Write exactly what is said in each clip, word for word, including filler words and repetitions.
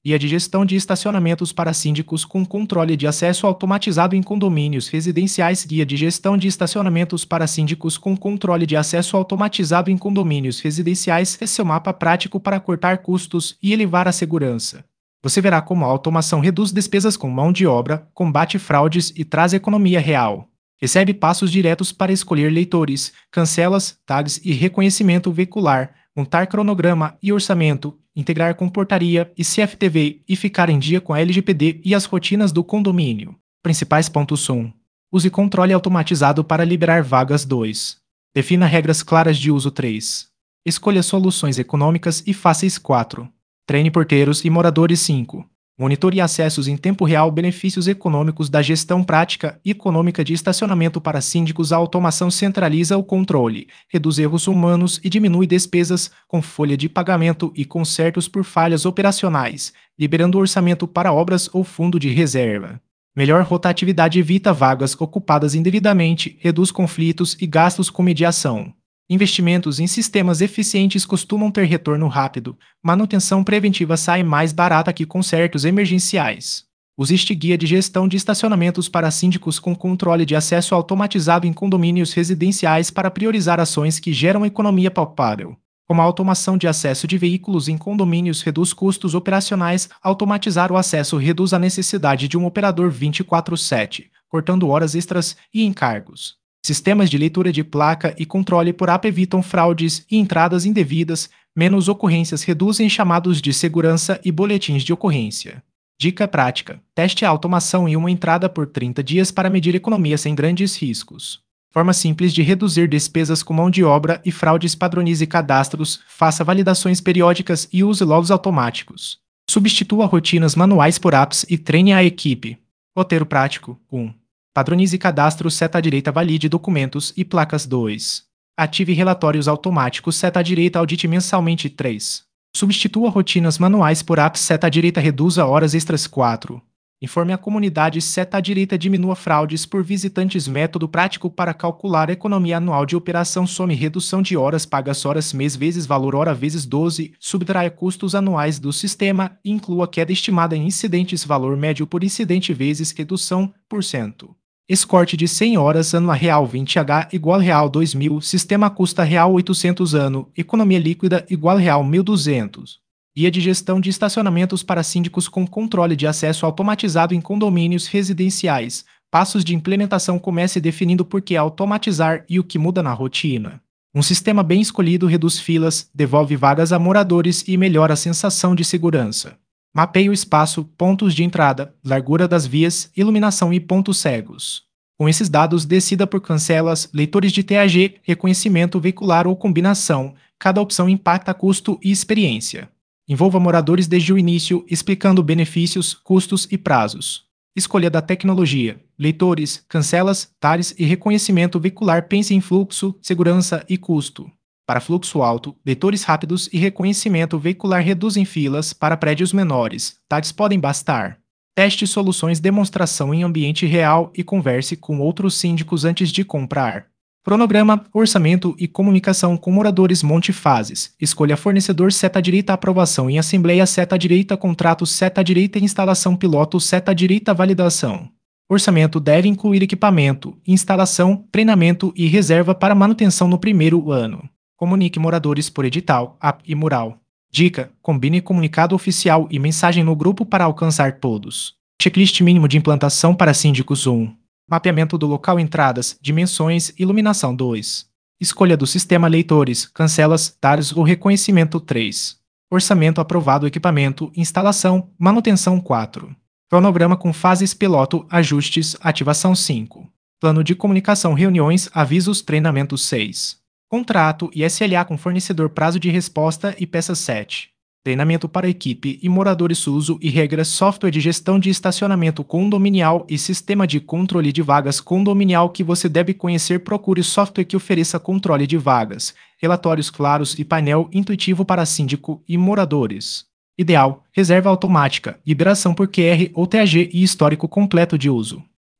Guia de gestão de estacionamentos para síndicos com controle de acesso automatizado em condomínios residenciais. Guia de gestão de estacionamentos para síndicos com controle de acesso automatizado em condomínios residenciais. Esse é o mapa prático para cortar custos e elevar a segurança. Você verá como a automação reduz despesas com mão de obra, combate fraudes e traz economia real. Recebe passos diretos para escolher leitores, cancelas, tags e reconhecimento veicular, montar cronograma e orçamento, integrar com portaria e C F T V e ficar em dia com a L G P D e as rotinas do condomínio. Principais pontos um. Use controle automatizado para liberar vagas. dois. Defina regras claras de uso. três. Escolha soluções econômicas e fáceis. quatro. Treine porteiros e moradores. cinco. Monitore acessos em tempo real. Benefícios econômicos da gestão prática e econômica de estacionamento para síndicos. A automação centraliza o controle, reduz erros humanos e diminui despesas com folha de pagamento e consertos por falhas operacionais, liberando orçamento para obras ou fundo de reserva. Melhor rotatividade evita vagas ocupadas indevidamente, reduz conflitos e gastos com mediação. Investimentos em sistemas eficientes costumam ter retorno rápido. Manutenção preventiva sai mais barata que consertos emergenciais. Use este guia de gestão de estacionamentos para síndicos com controle de acesso automatizado em condomínios residenciais para priorizar ações que geram economia palpável. Como a automação de acesso de veículos em condomínios reduz custos operacionais, automatizar o acesso reduz a necessidade de um operador vinte e quatro por sete, cortando horas extras e encargos. Sistemas de leitura de placa e controle por app evitam fraudes e entradas indevidas, menos ocorrências reduzem chamados de segurança e boletins de ocorrência. Dica prática: teste a automação em uma entrada por trinta dias para medir economia sem grandes riscos. Forma simples de reduzir despesas com mão de obra e fraudes. Padronize cadastros, faça validações periódicas e use logos automáticos. Substitua rotinas manuais por apps e treine a equipe. Roteiro prático. um. Padronize cadastros. Seta-direita valide documentos e placas. dois. Ative relatórios automáticos. Seta-direita audite mensalmente. três. Substitua rotinas manuais por apps. Seta-direita reduza horas extras. quatro. Informe a comunidade. Seta-direita diminua fraudes por visitantes. Método prático para calcular a economia anual de operação. Some redução de horas pagas horas mês vezes valor hora vezes doze. Subtraia custos anuais do sistema e inclua queda estimada em incidentes. Valor médio por incidente vezes redução por cento. Escorte de cem horas ano a real vinte H igual real dois mil, sistema custa real oitocentos ano, economia líquida igual real mil e duzentos. Guia de gestão de estacionamentos para síndicos com controle de acesso automatizado em condomínios residenciais. Passos de implementação. Comece definindo por que automatizar e o que muda na rotina. Um sistema bem escolhido reduz filas, devolve vagas a moradores e melhora a sensação de segurança. Mapeie o espaço, pontos de entrada, largura das vias, iluminação e pontos cegos. Com esses dados, decida por cancelas, leitores de T A G, reconhecimento veicular ou combinação. Cada opção impacta custo e experiência. Envolva moradores desde o início, explicando benefícios, custos e prazos. Escolha da tecnologia, leitores, cancelas, tags e reconhecimento veicular. Pense em fluxo, segurança e custo. Para fluxo alto, leitores rápidos e reconhecimento veicular reduzem filas. Para prédios menores, tags podem bastar. Teste soluções demonstração em ambiente real e converse com outros síndicos antes de comprar. Cronograma, orçamento e comunicação com moradores. Monte fases. Escolha fornecedor. Seta-direita aprovação em assembleia. Seta-direita contrato. Seta-direita instalação piloto. Seta-direita validação. Orçamento deve incluir equipamento, instalação, treinamento e reserva para manutenção no primeiro ano. Comunique moradores por edital, app e mural. Dica: combine comunicado oficial e mensagem no grupo para alcançar todos. Checklist mínimo de implantação para síndicos. um. Mapeamento do local. Entradas, dimensões, iluminação. dois. Escolha do sistema. Leitores, cancelas, tags ou reconhecimento. três. Orçamento aprovado. Equipamento, instalação, manutenção. quatro. Cronograma com fases. Piloto, ajustes, ativação. cinco. Plano de comunicação. Reuniões, avisos, treinamento. seis. Contrato e S L A com fornecedor. Prazo de resposta e peças. sete. Treinamento para equipe e moradores. Uso e regras. Software de gestão de estacionamento condominial e sistema de controle de vagas condominial que você deve conhecer. Procure software que ofereça controle de vagas, relatórios claros e painel intuitivo para síndico e moradores. Ideal: reserva automática, liberação por Q R ou T A G e histórico completo de uso.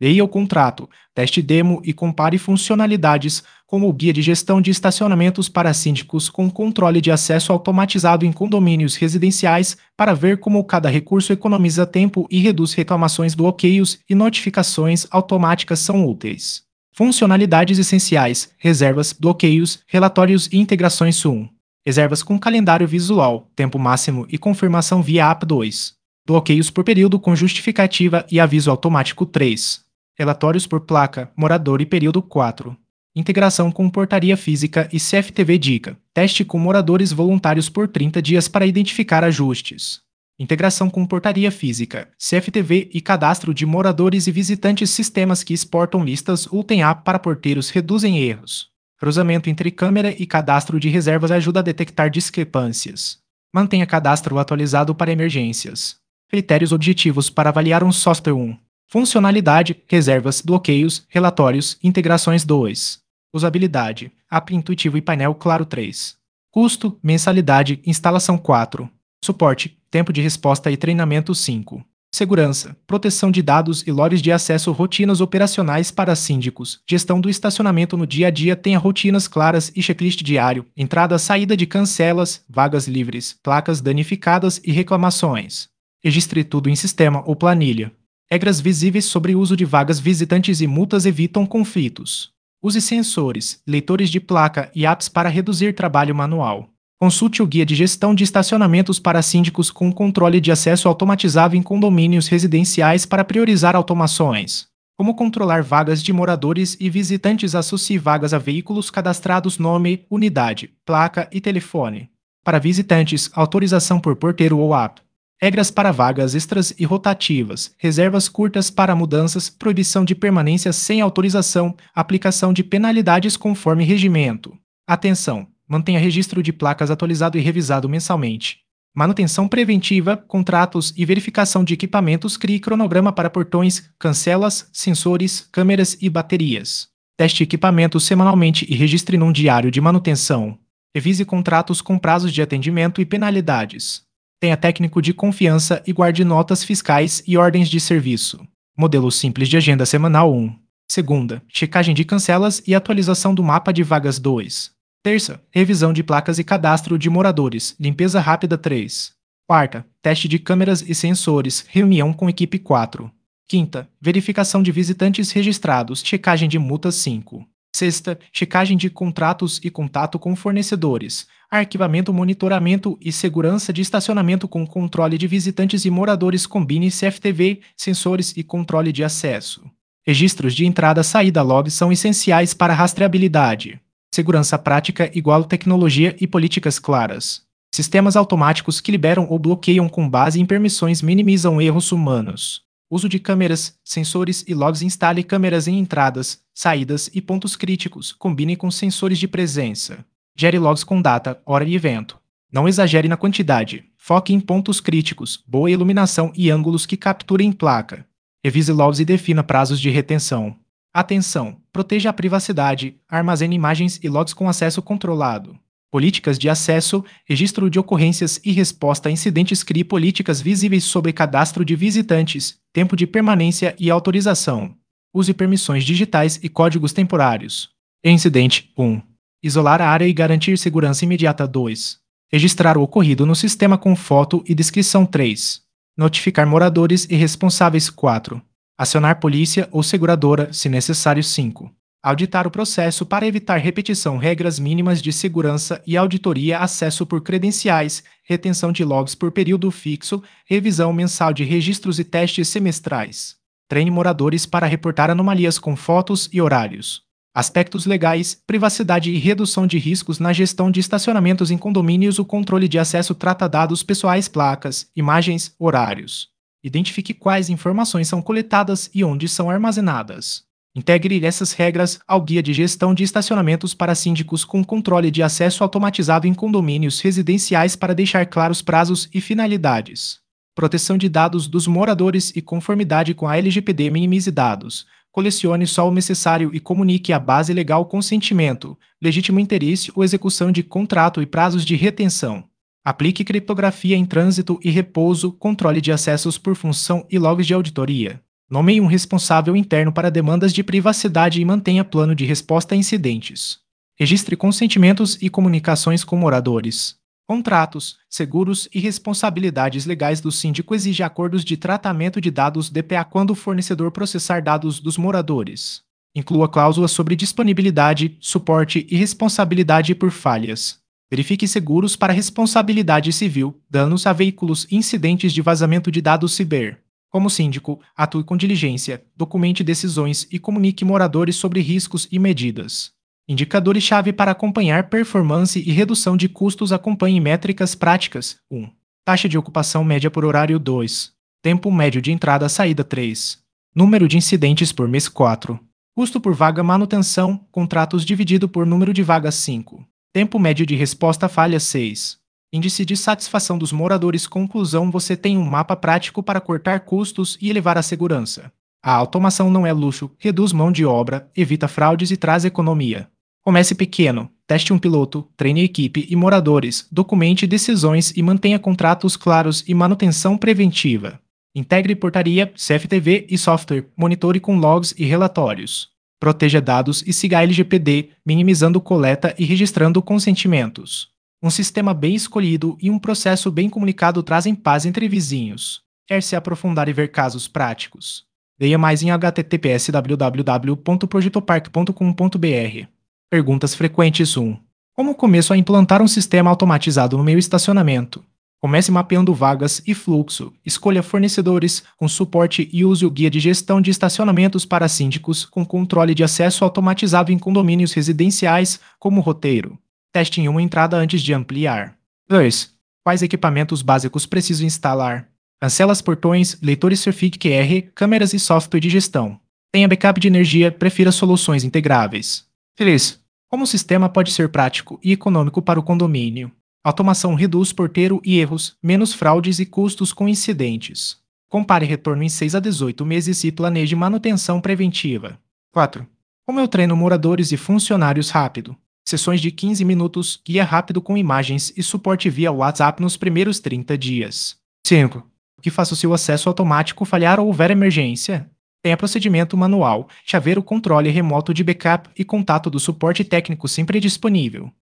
Leia o contrato, teste demo e compare funcionalidades, como o guia de gestão de estacionamentos para síndicos com controle de acesso automatizado em condomínios residenciais, para ver como cada recurso economiza tempo e reduz reclamações, bloqueios e notificações automáticas são úteis. Funcionalidades essenciais: reservas, bloqueios, relatórios e integrações S U M. Reservas com calendário visual, tempo máximo e confirmação via app dois. Bloqueios por período com justificativa e aviso automático três. Relatórios por placa, morador e período quatro. Integração com portaria física e C F T V Dica. Teste com moradores voluntários por trinta dias para identificar ajustes. Integração com portaria física, C F T V e cadastro de moradores e visitantes. Sistemas que exportam listas Ultem App para porteiros reduzem erros. Cruzamento entre câmera e cadastro de reservas ajuda a detectar discrepâncias. Mantenha cadastro atualizado para emergências. Critérios objetivos para avaliar um software um. Funcionalidade, reservas, bloqueios, relatórios, integrações dois. Usabilidade, app intuitivo e painel claro três. Custo, mensalidade, instalação quatro. Suporte, tempo de resposta e treinamento cinco. Segurança, proteção de dados e logs de acesso. Rotinas operacionais para síndicos. Gestão do estacionamento no dia a dia. Tenha rotinas claras e checklist diário. Entrada, saída de cancelas, vagas livres, placas danificadas e reclamações. Registre tudo em sistema ou planilha. Regras visíveis sobre o uso de vagas. Visitantes e multas evitam conflitos. Use sensores, leitores de placa e apps para reduzir trabalho manual. Consulte o guia de gestão de estacionamentos para síndicos com controle de acesso automatizado em condomínios residenciais para priorizar automações. Como controlar vagas de moradores e visitantes. Associe vagas a veículos cadastrados. Nome, unidade, placa e telefone. Para visitantes, autorização por porteiro ou app. Regras para vagas extras e rotativas, reservas curtas para mudanças, proibição de permanência sem autorização, aplicação de penalidades conforme regimento. Atenção! Mantenha registro de placas atualizado e revisado mensalmente. Manutenção preventiva, contratos e verificação de equipamentos. Crie cronograma para portões, cancelas, sensores, câmeras e baterias. Teste equipamentos semanalmente e registre num diário de manutenção. Revise contratos com prazos de atendimento e penalidades. Tenha técnico de confiança e guarde notas fiscais e ordens de serviço. Modelo simples de agenda semanal um. Segunda, checagem de cancelas e atualização do mapa de vagas dois. Terça, revisão de placas e cadastro de moradores, limpeza rápida três. Quarta, teste de câmeras e sensores, reunião com equipe quatro. Quinta, verificação de visitantes registrados, checagem de multas cinco. Sexta, checagem de contratos e contato com fornecedores, arquivamento, monitoramento e segurança de estacionamento com controle de visitantes e moradores. Combine C F T V, sensores e controle de acesso. Registros de entrada-saída log são essenciais para rastreabilidade. Segurança prática igual tecnologia e políticas claras. Sistemas automáticos que liberam ou bloqueiam com base em permissões minimizam erros humanos. Uso de câmeras, sensores e logs. Instale câmeras em entradas, saídas e pontos críticos. Combine com sensores de presença. Gere logs com data, hora e evento. Não exagere na quantidade. Foque em pontos críticos, boa iluminação e ângulos que capturem placa. Revise logs e defina prazos de retenção. Atenção! Proteja a privacidade, armazene imagens e logs com acesso controlado. Políticas de acesso, registro de ocorrências e resposta a incidentes. Crie políticas visíveis sobre cadastro de visitantes, tempo de permanência e autorização. Use permissões digitais e códigos temporários. Incidente um. Isolar a área e garantir segurança imediata dois. Registrar o ocorrido no sistema com foto e descrição três. Notificar moradores e responsáveis quatro. Acionar polícia ou seguradora, se necessário cinco. Auditar o processo para evitar repetição. Regras mínimas de segurança e auditoria. Acesso por credenciais, retenção de logs por período fixo, revisão mensal de registros e testes semestrais. Treine moradores para reportar anomalias com fotos e horários. Aspectos legais, privacidade e redução de riscos na gestão de estacionamentos em condomínios. O controle de acesso trata dados pessoais, placas, imagens, horários. Identifique quais informações são coletadas e onde são armazenadas. Integre essas regras ao guia de gestão de estacionamentos para síndicos com controle de acesso automatizado em condomínios residenciais para deixar claros prazos e finalidades. Proteção de dados dos moradores e conformidade com a L G P D. Minimize dados. Colecione só o necessário e comunique a base legal. Consentimento, legítimo interesse ou execução de contrato e prazos de retenção. Aplique criptografia em trânsito e repouso, controle de acessos por função e logs de auditoria. Nomeie um responsável interno para demandas de privacidade e mantenha plano de resposta a incidentes. Registre consentimentos e comunicações com moradores. Contratos, seguros e responsabilidades legais do síndico exigem acordos de tratamento de dados D P A quando o fornecedor processar dados dos moradores. Inclua cláusulas sobre disponibilidade, suporte e responsabilidade por falhas. Verifique seguros para responsabilidade civil, danos a veículos e incidentes de vazamento de dados ciber. Como síndico, atue com diligência, documente decisões e comunique moradores sobre riscos e medidas. Indicadores-chave para acompanhar performance e redução de custos. Acompanhe métricas práticas. um. Taxa de ocupação média por horário. dois. Tempo médio de entrada-saída. três. Número de incidentes por mês. quatro. Custo por vaga. Manutenção, contratos dividido por número de vagas. cinco. Tempo médio de resposta a falhas. seis. Índice de satisfação dos moradores. Conclusão: você tem um mapa prático para cortar custos e elevar a segurança. A automação não é luxo, reduz mão de obra, evita fraudes e traz economia. Comece pequeno, teste um piloto, treine equipe e moradores, documente decisões e mantenha contratos claros e manutenção preventiva. Integre portaria, C F T V e software, monitore com logs e relatórios. Proteja dados e siga a L G P D, minimizando coleta e registrando consentimentos. Um sistema bem escolhido e um processo bem comunicado trazem paz entre vizinhos. Quer se aprofundar e ver casos práticos? Leia mais em h t t p s w w w ponto projetopark ponto com ponto b r. Perguntas frequentes. um. Como começo a implantar um sistema automatizado no meu estacionamento? Comece mapeando vagas e fluxo, escolha fornecedores com suporte e use o guia de gestão de estacionamentos para síndicos com controle de acesso automatizado em condomínios residenciais como roteiro. Teste em uma entrada antes de ampliar. dois. Quais equipamentos básicos preciso instalar? Cancelas portões, leitores Surfig Q R, câmeras e software de gestão. Tenha backup de energia, prefira soluções integráveis. três. Como o sistema pode ser prático e econômico para o condomínio? Automação reduz porteiro e erros, menos fraudes e custos com incidentes. Compare retorno em seis a dezoito meses e planeje manutenção preventiva. quatro. Como eu treino moradores e funcionários rápido? Sessões de quinze minutos, guia rápido com imagens e suporte via WhatsApp nos primeiros trinta dias. cinco. O que faço se o acesso automático falhar ou houver emergência? Tenha procedimento manual, chaveiro controle remoto de backup e contato do suporte técnico sempre disponível.